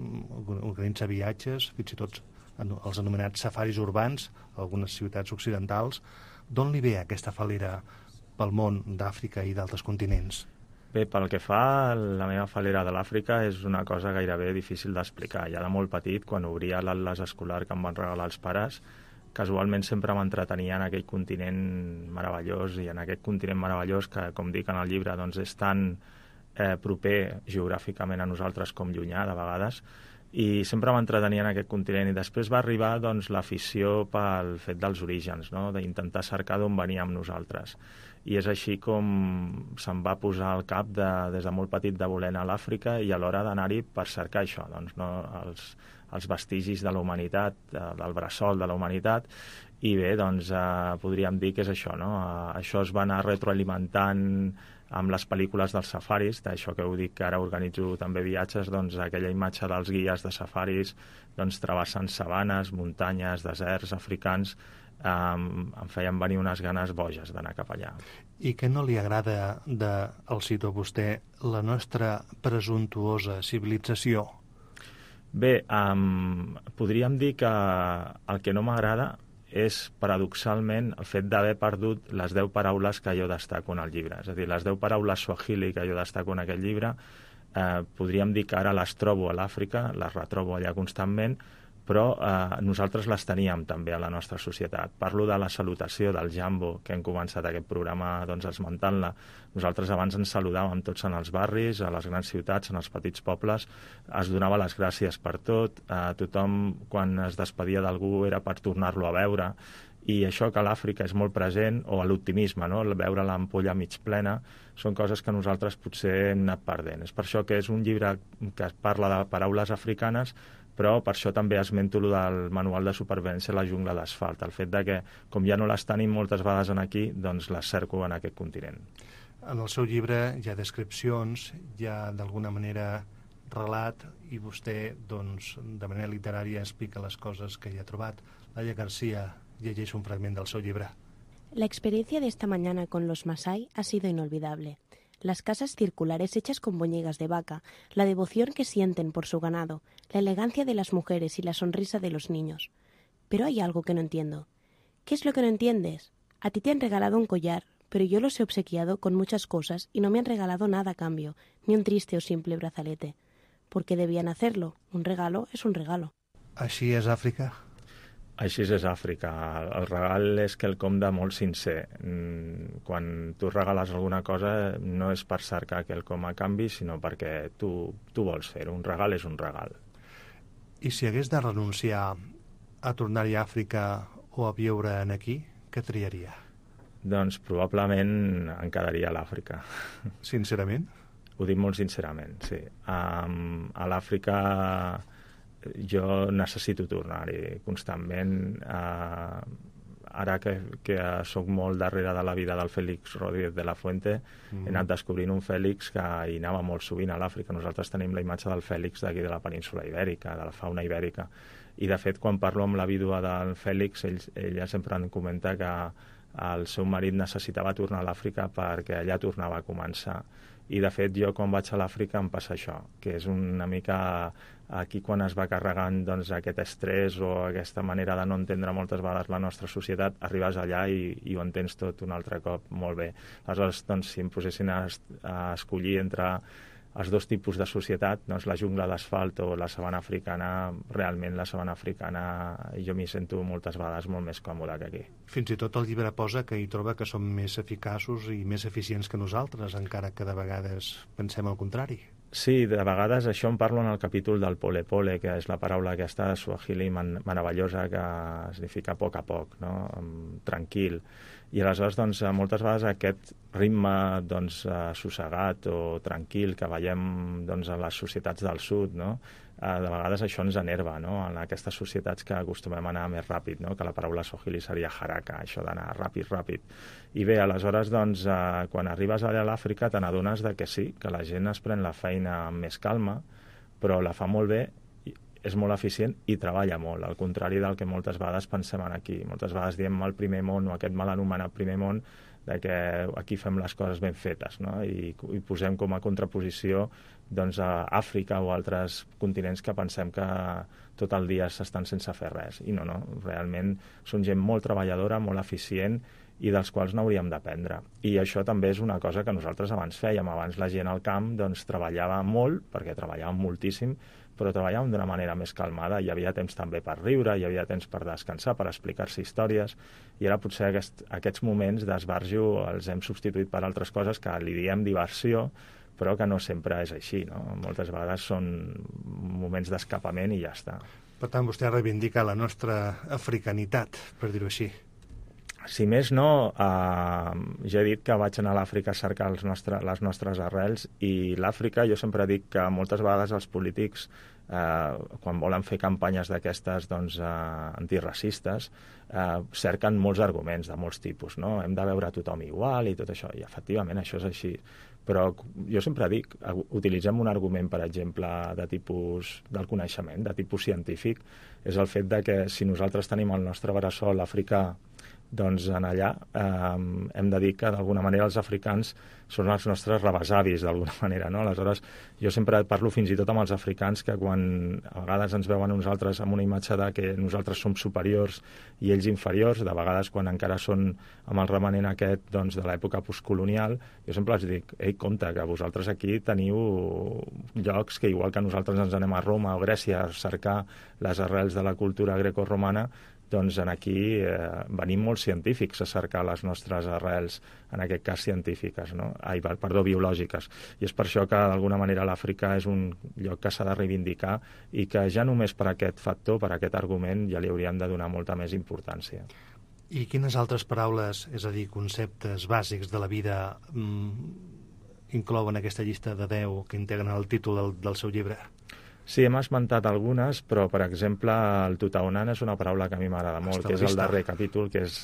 C: viatges, fins i tot els anomenats safaris urbans, a algunes ciutats occidentals. D'on li ve aquesta falera pel món d'Àfrica i d'altres continents?
I: Bé, pel que fa, la meva falera de l'Àfrica és una cosa gairebé difícil d'explicar. Ja de molt petit, quan obria l'atles escolar que em van regalar els pares, casualment sempre m'entretenia en aquell continent meravellós i en aquest continent meravellós que, com dic en el llibre, doncs és tan proper geogràficament a nosaltres com llunyà, de vegades, i sempre m'entretenia en aquest continent i després va arribar doncs, l'afició pel fet dels orígens, no? D'intentar cercar d'on veníem nosaltres. I és així com se'm va posar al cap des de molt petit de voler anar a l'Àfrica i a l'hora d'anar-hi per cercar això, doncs, no? els vestigis de la humanitat, del bressol de la humanitat, i bé, doncs podríem dir que és això, no? Això es va anar retroalimentant amb les pel·lícules dels safaris, d'això que heu dit que ara organitzo també viatges, doncs aquella imatge dels guies de safaris doncs, travessant sabanes, muntanyes, deserts africans, em feien venir unes ganes boges d'anar cap allà.
C: I què no li agrada el cito a vostè, la nostra presumptuosa civilització?
I: Bé, podríem dir que el que no m'agrada és, paradoxalment, el fet d'haver perdut les 10 paraules que jo destaco en el llibre. És a dir, les 10 paraules suahili que jo destaco en aquest llibre, podríem dir que ara les trobo a l'Àfrica, les retrobo allà constantment, però nosaltres les teníem també a la nostra societat. Parlo de la salutació del jambo, que hem començat aquest programa esmentant-la. Nosaltres abans ens saludàvem tots en els barris, a les grans ciutats, en els petits pobles, es donava les gràcies per tot, tothom quan es despedia d'algú era per tornar-lo a veure, i això que a l'Àfrica és molt present, o l'optimisme, no? Veure l'ampolla mig plena, són coses que nosaltres potser hem anat perdent. És per això que és un llibre que parla de paraules africanes, però per això també esmento el del manual de supervivència a la jungla d'asfalt, el fet de que, com ja no les tenim moltes vegades aquí, doncs les cerco en aquest continent.
C: En el seu llibre hi ha descripcions, hi ha d'alguna manera relat, i vostè, doncs, de manera literària explica les coses que hi ha trobat. Laia García llegeix un fragment del seu llibre.
F: La experiencia de esta mañana con los Masái ha sido inolvidable. Las casas circulares hechas con boñigas de vaca, la devoción que sienten por su ganado, la elegancia de las mujeres y la sonrisa de los niños. Pero hay algo que no entiendo. ¿Qué es lo que no entiendes? A ti te han regalado un collar, pero yo los he obsequiado con muchas cosas y no me han regalado nada a cambio, ni un triste o simple brazalete. ¿Por qué debían hacerlo? Un regalo es un regalo.
C: Així és Àfrica?
I: Així és Àfrica. El regal és quelcom de molt sincer. Quan tu regales alguna cosa no és per cercar quelcom a canvi, sinó perquè tu vols fer-ho. Un regal és un regal.
C: I si hagués de renunciar a tornar-hi a Àfrica o a viure aquí, què triaria?
I: Doncs probablement em quedaria a l'Àfrica.
C: Sincerament?
I: Ho dic molt sincerament, sí. A l'Àfrica jo necessito tornar-hi constantment. Ara que soc molt darrere de la vida del Félix Rodríguez de la Fuente, he anat descobrint un Fèlix que hi anava molt sovint a l'Àfrica. Nosaltres tenim la imatge del Fèlix d'aquí de la península ibèrica, de la fauna ibèrica. I, de fet, quan parlo amb la vídua del Fèlix, ella sempre em comenta que el seu marit necessitava tornar a l'Àfrica perquè allà tornava a començar. I, de fet, jo quan vaig a l'Àfrica em passa això, que és una mica aquí quan es va carregant doncs, aquest estrès o aquesta manera de no entendre moltes vegades la nostra societat, arribes allà i ho entens tot un altre cop molt bé. Aleshores, doncs, si em posessin a escollir entre els dos tipus de societat, doncs la jungla d'asfalt o la sabana africana, realment la sabana africana jo m'hi sento moltes vegades molt més còmode que aquí.
C: Fins i tot el llibre posa que hi troba que som més eficaços i més eficients que nosaltres, encara que de vegades pensem el contrari.
I: Sí, de vegades això en parlo en el capítol del pole-pole, que és la paraula aquesta suahili meravellosa que significa a poc, no? Tranquil. I aleshores, doncs, moltes vegades aquest ritme doncs, assossegat o tranquil que veiem doncs, a les societats del sud, no? De vegades això ens enerva, no? En aquestes societats que acostumem a anar més ràpid, no? Que la paraula suahili seria haraka, això d'anar ràpid. I bé, aleshores, doncs, quan arribes allà a l'Àfrica te n'adones que sí, que la gent es pren la feina amb més calma, però la fa molt bé, és molt eficient i treballa molt, al contrari del que moltes vegades pensem aquí. Moltes vegades diem el primer món o aquest mal anomenat primer món, de que aquí fem les coses ben fetes, no? I posem com a contraposició doncs, a Àfrica o altres continents que pensem que tot el dia s'estan sense fer res. I no, realment són gent molt treballadora, molt eficient i dels quals n'hauríem d'aprendre. I això també és una cosa que nosaltres abans fèiem. Abans la gent al camp doncs, treballava molt, perquè treballàvem moltíssim, però treballàvem d'una manera més calmada. Hi havia temps també per riure, hi havia temps per descansar, per explicar-se històries, i ara potser aquests moments d'esbarjo els hem substituït per altres coses que li diem diversió, però que no sempre és així, no? Moltes vegades són moments d'escapament i ja està.
C: Per tant, vostè reivindica la nostra africanitat, per dir-ho així.
I: Si més no, ja he dit que vaig anar a l'Àfrica a cercar les nostres arrels, i l'Àfrica, jo sempre dic que moltes vegades els polítics, quan volen fer campanyes d'aquestes doncs, antiracistes, cerquen molts arguments de molts tipus, no? Hem de veure tothom igual i tot això, i efectivament això és així. Però jo sempre dic, utilitzem un argument, per exemple, de tipus del coneixement, de tipus científic, és el fet de que si nosaltres tenim al nostre bressol l'Àfrica doncs en allà hem de dir que d'alguna manera els africans són els nostres rebesavis d'alguna manera, no? Aleshores, jo sempre parlo fins i tot amb els africans que quan a vegades ens veuen a nosaltres amb una imatge de que nosaltres som superiors i ells inferiors, de vegades quan encara són amb el remanent aquest doncs, de l'època postcolonial, jo sempre els dic, ei, compte, que vosaltres aquí teniu llocs que igual que nosaltres ens anem a Roma o Grècia a cercar les arrels de la cultura grecorromana, doncs aquí venim molts científics a cercar les nostres arrels, en aquest cas científiques, no? Biològiques. I és per això que d'alguna manera l'Àfrica és un lloc que s'ha de reivindicar i que ja només per aquest factor, per aquest argument, ja li hauríem de donar molta més importància.
C: I quines altres paraules, és a dir, conceptes bàsics de la vida inclouen aquesta llista de 10 que integren el títol del seu llibre?
I: Sí, hem esmentat algunes, però, per exemple, el tutaonan és una paraula que a mi m'agrada molt, que és el darrer capítol, que és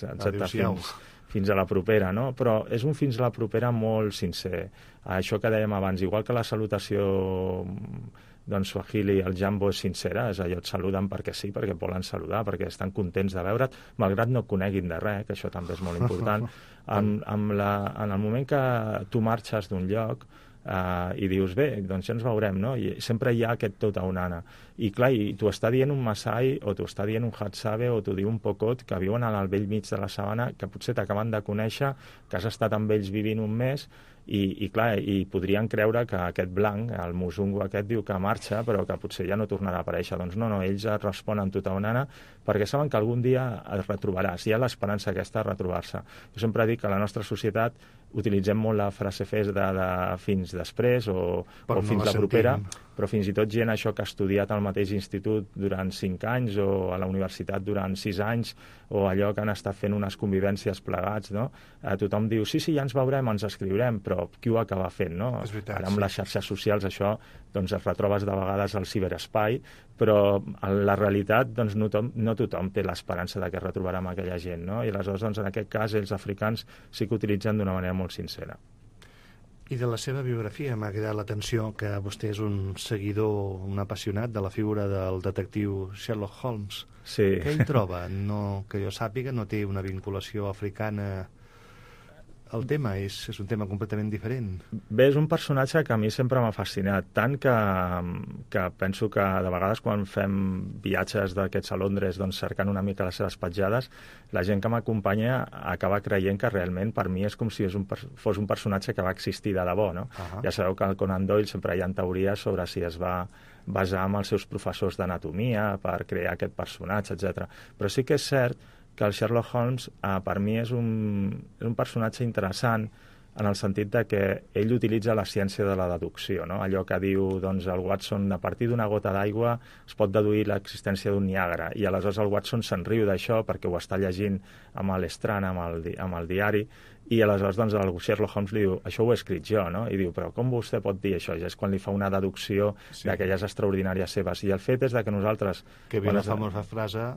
I: fins a la propera, no? Però és un fins a la propera molt sincer. Això que dèiem abans, igual que la salutació doncs Swahili, el jambo és sincera, és allò, et saluden perquè sí, perquè volen saludar, perquè estan contents de veure't, malgrat no coneguin de res, que això també és molt important. En el moment que tu marxes d'un lloc, i dius, bé, doncs ja ens veurem, no? I sempre hi ha aquest tutaonana. I clar, i t'ho està dient un Masai, o t'ho està dient un Hadzabe, o t'ho diu un Pokot, que viuen al vell mig de la sabana, que potser t'acaben de conèixer, que has estat amb ells vivint un mes, i clar, i podrien creure que aquest blanc, el musungo aquest, diu que marxa, però que potser ja no tornarà a aparèixer. Doncs no, ells et responen tutaonana perquè saben que algun dia es retrobarà, si hi ha l'esperança aquesta de retrobar-se. Jo sempre dic que a la nostra societat utilitzem molt la frase fes de fins després o fins la propera, però fins i tot gent això que ha estudiat al mateix institut durant 5 anys o a la universitat durant 6 anys o allò que han estat fent unes convivències plegats, no? Tothom diu, sí, ja ens veurem, ens escriurem, però qui ho acaba fent, no?
C: És veritat,
I: ara amb les xarxes socials això doncs es retrobes de vegades al ciberespai, però en la realitat doncs, no tothom té l'esperança de que es retrobarà amb aquella gent, no? I aleshores doncs, en aquest cas els africans sí que utilitzen d'una manera molt sincera.
C: I de la seva biografia m'ha cridat l'atenció que vostè és un seguidor, un apassionat de la figura del detectiu Sherlock Holmes.
I: Sí.
C: Què hi troba? No, que jo sàpiga, no té una vinculació africana. El tema és un tema completament diferent.
I: Bé, és un personatge que a mi sempre m'ha fascinat, tant que penso que de vegades quan fem viatges d'aquests a Londres doncs cercant una mica les seves petjades, la gent que m'acompanya acaba creient que realment per mi és com si fos un personatge que va existir de debò, no? Ja sabeu que al Conan Doyle sempre hi ha teories sobre si es va basar en els seus professors d'anatomia per crear aquest personatge, etc. Però sí que és cert que el Sherlock Holmes per mi és un personatge interessant en el sentit de que ell utilitza la ciència de la deducció, no? Allò que diu doncs, el Watson, a partir d'una gota d'aigua es pot deduir l'existència d'un Niàgara, i aleshores el Watson se'n riu d'això perquè ho està llegint amb l'Strand, amb el diari, i aleshores doncs, el Sherlock Holmes li diu, això ho he escrit jo, no? I diu, però com vostè pot dir això? Ja és quan li fa una deducció d'aquelles extraordinàries seves. I el fet és de que nosaltres...
C: Que ve la famosa frase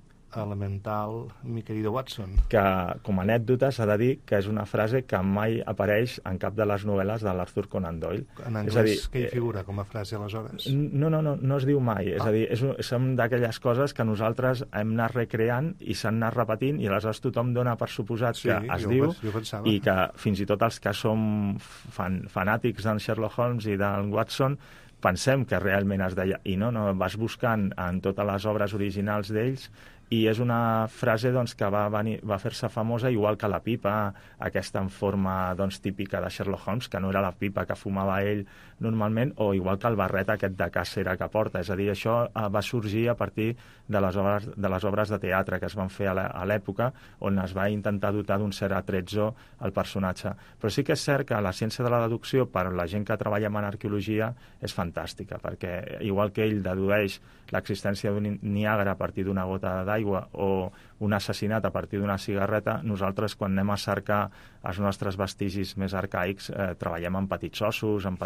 C: elemental, mi querido Watson.
I: Que, com a anècdota, s'ha de dir que és una frase que mai apareix en cap de les novel·les de l'Arthur Conan Doyle.
C: En anglès, què hi figura com a frase, aleshores?
I: No es diu mai. És a dir, són d'aquelles coses que nosaltres hem anat recreant i s'han anat repetint, i aleshores tothom dona per suposat que es diu, i que fins i tot els que som fanàtics d'en Sherlock Holmes i d'en Watson pensem que realment es deia, i no, vas buscant en totes les obres originals d'ells, i és una frase doncs, que va fer-se famosa, igual que la pipa, aquesta en forma doncs, típica de Sherlock Holmes, que no era la pipa que fumava ell normalment, o igual que el barret aquest de cacera que porta. És a dir, això va sorgir a partir de les obres de teatre que es van fer a l'època, on es va intentar dotar d'un cert atrezzo al personatge. Però sí que és cert que la ciència de la deducció, per la gent que treballa en arqueologia, és fantàstica, perquè igual que ell dedueix l'existència d'un Niàgara a partir d'una gota d'aigua o un assassinat a partir d'una cigarreta, nosaltres quan anem a cercar els nostres vestigis més arcaics treballem amb petits ossos, amb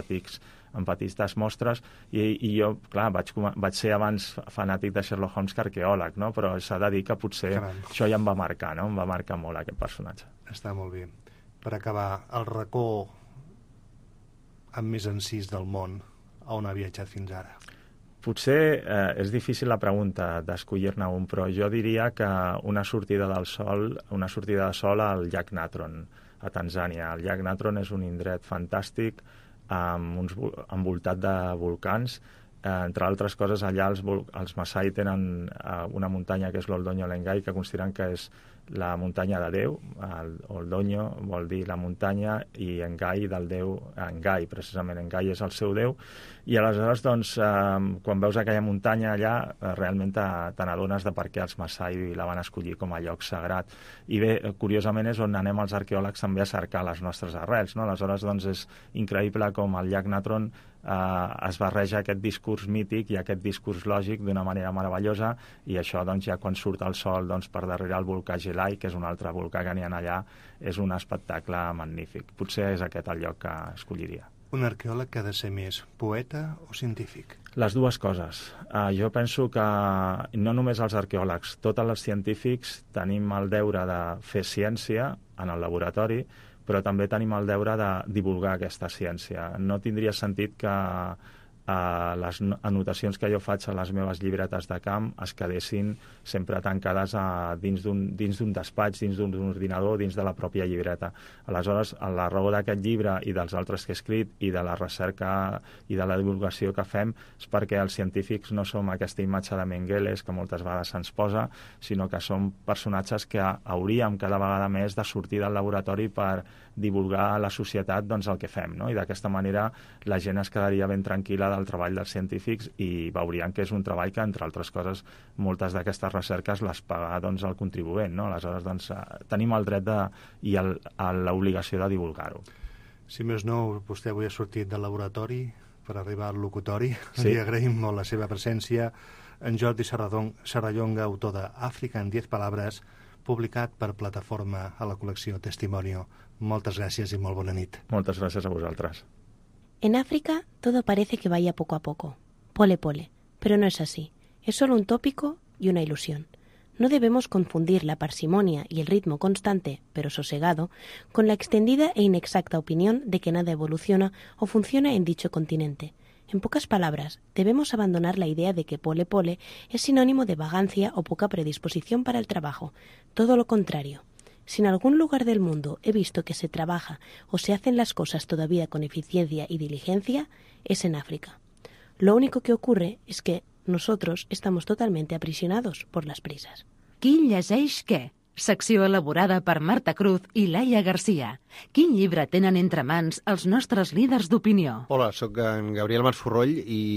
I: petites mostres, i jo, clar, vaig ser abans fanàtic de Sherlock Holmes que arqueòleg, no? Però s'ha de dir que potser això ja em va marcar, no? Em va marcar molt aquest personatge.
C: Està molt bé. Per acabar, el racó amb més encís del món, on ha viatjat fins ara?
I: Potser és difícil la pregunta d'escollir-ne un, però jo diria que una sortida de sol al llac Natron, a Tanzània. El llac Natron és un indret fantàstic, envoltat de volcans. Entre altres coses, allà els Masai tenen una muntanya que és l'Oldonyo Lengai, que consideren que és la muntanya de Déu. Oldonyo vol dir la muntanya i Engai del déu Engai, precisament Engai és el seu déu. I aleshores, doncs, quan veus aquella muntanya allà, realment te n'adones de per què els Masai la van escollir com a lloc sagrat. I bé, curiosament és on anem els arqueòlegs també a cercar les nostres arrels, no? Aleshores, doncs, és increïble com el llac Natron es barreja aquest discurs mític i aquest discurs lògic d'una manera meravellosa, i això, doncs, ja quan surt el sol, doncs, per darrere el volcà Gelai, que és un altre volcà que n'hi ha allà, és un espectacle magnífic. Potser és aquest el lloc que escolliria.
C: Un arqueòleg que ha de ser més poeta o científic?
I: Les dues coses. Jo penso que no només els arqueòlegs, tots els científics tenim el deure de fer ciència en el laboratori, però també tenim el deure de divulgar aquesta ciència. No tindria sentit que les anotacions que jo faig a les meves llibretes de camp es quedessin sempre tancades dins d'un despatx, dins d'un ordinador, dins de la pròpia llibreta. Aleshores, la raó d'aquest llibre i dels altres que he escrit i de la recerca i de la divulgació que fem és perquè els científics no som aquesta imatge de Mengeles que moltes vegades se'ns posa, sinó que som personatges que hauríem cada vegada més de sortir del laboratori per divulgar a la societat, doncs, el que fem, no? I d'aquesta manera la gent es quedaria ben tranquil·la del treball dels científics i veurien que és un treball que, entre altres coses, moltes d'aquestes recerques les paga, doncs, el contribuent, no? Aleshores, doncs, tenim el dret i l'obligació de divulgar-ho.
C: Si més no, vostè avui ha sortit del laboratori per arribar al locutori.
I: Sí.
C: Li agraïm molt la seva presència. En Jordi Serrallonga, autor d'Àfrica en 10 palabres, publicat per plataforma a la col·lecció Testimonio. Moltes gràcies i molt bona nit.
I: Moltes gràcies a vosaltres.
F: En África todo parece que vaya poco a poco, pole pole, pero no es así. Es solo un tópico y una ilusión. No debemos confundir la parsimonia y el ritmo constante, pero sosegado, con la extendida e inexacta opinión de que nada evoluciona o funciona en dicho continente. En pocas palabras, debemos abandonar la idea de que pole pole es sinónimo de vagancia o poca predisposición para el trabajo. Todo lo contrario. Si en algún lugar del mundo he visto que se trabaja o se hacen las cosas todavía con eficiencia y diligencia, es en África. Lo único que ocurre es que nosotros estamos totalmente aprisionados por las prisas.
B: Qui llegeix què? Secció elaborada per Marta Cruz i Laia Garcia. Quin llibre tenen entre mans els nostres líders d'opinió?
J: Hola, sóc en Gabriel Masforroll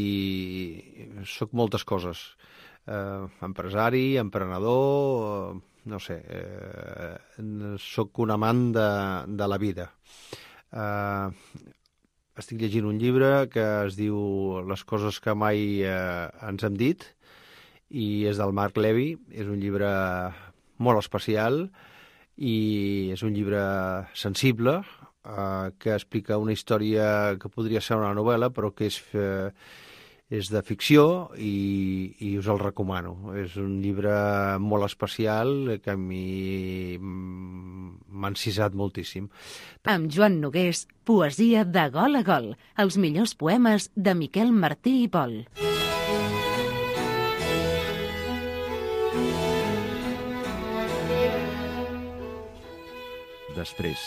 J: i sóc moltes coses. Empresari, emprenedor, no sé, sóc un amant de la vida. Estic llegint un llibre que es diu Les coses que mai ens hem dit i és del Marc Levy. És un llibre molt especial i és un llibre sensible que explica una història que podria ser una novel·la però que és de ficció i us el recomano. És un llibre molt especial que a mi m'ha encisat moltíssim.
B: Amb Joan Nogués, poesia de gol a gol. Els millors poemes de Miquel Martí i Pol.
K: Després.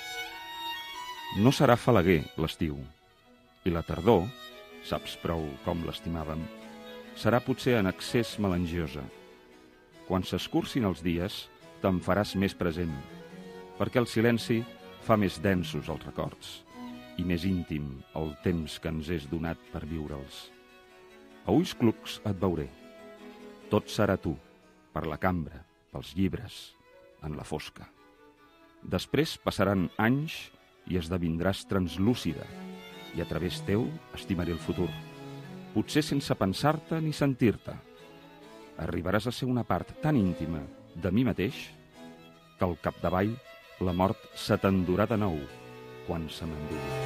K: No serà falaguer l'estiu, i la tardor, saps prou com l'estimàvem, serà potser en excés melangiosa. Quan s'escurcin els dies, te'n faràs més present, perquè el silenci fa més densos els records i més íntim el temps que ens és donat per viure'ls. A ulls clucs et veuré. Tot serà tu, per la cambra, pels llibres, en la fosca. Després passaran anys i esdevindràs translúcida i a través teu estimaré el futur, potser sense pensar-te ni sentir-te. Arribaràs a ser una part tan íntima de mi mateix que al capdavall la mort se t'endurà de nou quan se m'endugui.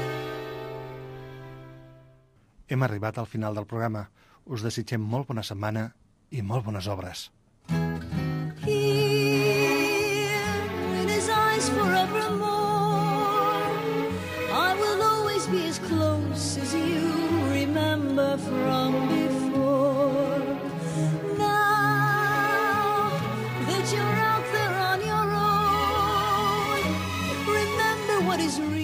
C: Hem arribat al final del programa. Us desitgem molt bona setmana i molt bones obres.
L: Forevermore, I will always be as close as you remember from before. that you're out there on your own. Remember what is real.